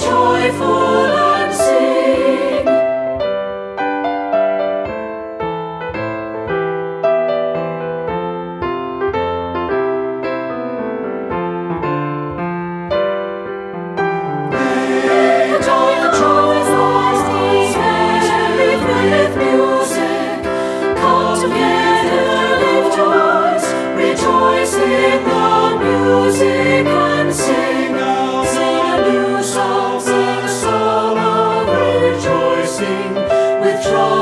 joyful and sing. Make joyful noise, be filled with music. Come together, lift voice, rejoice in the music and sing. Sing a new song, sing a song of rejoicing with joy.